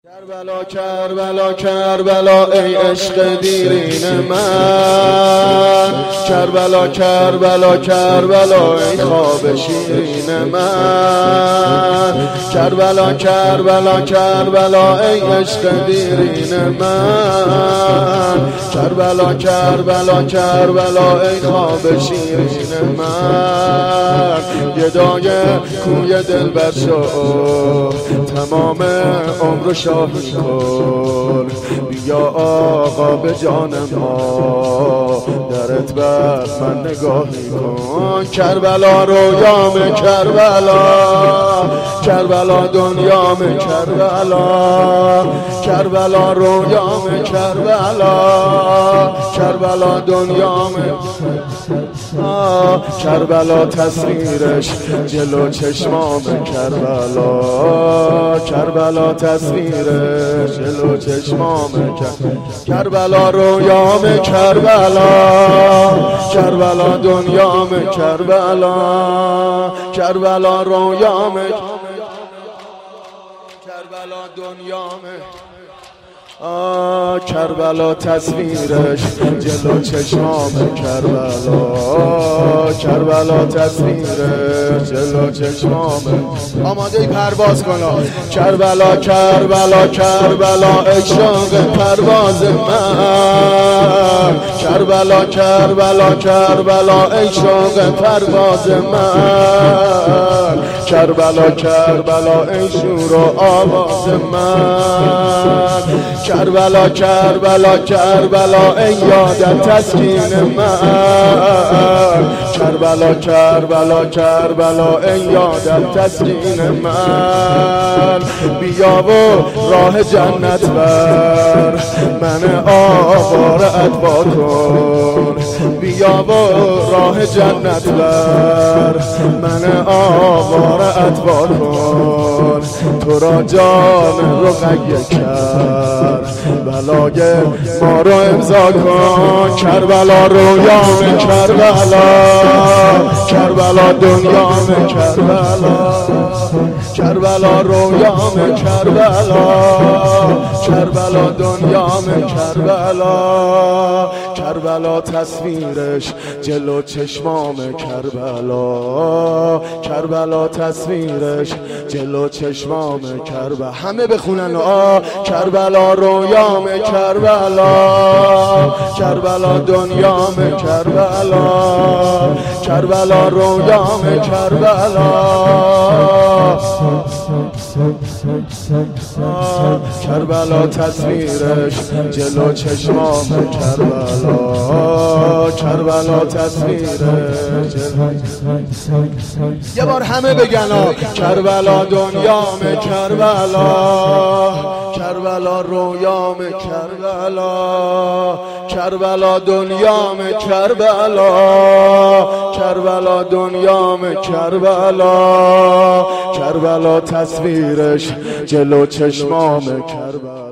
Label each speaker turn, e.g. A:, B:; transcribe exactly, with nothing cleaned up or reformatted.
A: کربلا کربلا کربلا ای عشق دیرین من، کربلا کربلا کربلا ای خواب شیرین من، کربلا کربلا کربلا ای عشق دیرین من، کربلا کربلا کربلا ای خواب شیرین من. گدای کوی دلبر شو تمام عمر شاهی کن، بیا آقا به جانم ها درت بر من نگاهی کن. کربلا رویام کربلا، کربلا دنیام کربلا، کربلا رویام کربلا، کربلا دنیام کربلا تصویرش جلو چشمام کربلا، کربلا تصویرش جلو چشمام کربلا رویام کربلا، کربلا دنیام کربلا، کربلا رویام کربلا دنیام آه کربلا تصویرش جلو چشمام کربلا، کربلا تصویرش جلو چشمام. آماده پرواز کن. کربلا کربلا کربلا عشق پرواز من، کربلا کربلا کربلا عشق پرواز من، کربلا کربلا ای شور و آواز من، کربلا کربلا کربلا ای یادت تسکین من، کربلا کربلا کربلا ای یادت تسکین من. بیا و راه جنت بر من آواره ادوا کن، بیا و راه جنت بر من آواره ادوا کن. تو را جان رقیه کرد بلای ما رو امضا کن. کربلا رویام کربلا، کربلا دنیام کربلا، کربلا رویام کربلا، کربلا دنیام کربلا، کربلا تصویرش جلو چشمام کربلا، کربلا تصویرش جلو چشمام کربلا. همه بخونن آ کربلا رویام کربلا، کربلا دنیام کربلا، کربلا رویام کربلا، کربلا تصویرش جلو چشمام کربلا، کربلا تصویرش جلو. یه بار همه بگن کربلا دنیام کربلا، کربلا رویام کربلا، کربلا دنیام کربلا، کربلا دنیام کربلا، کربلا تصویرش جلو چشمام کربلا.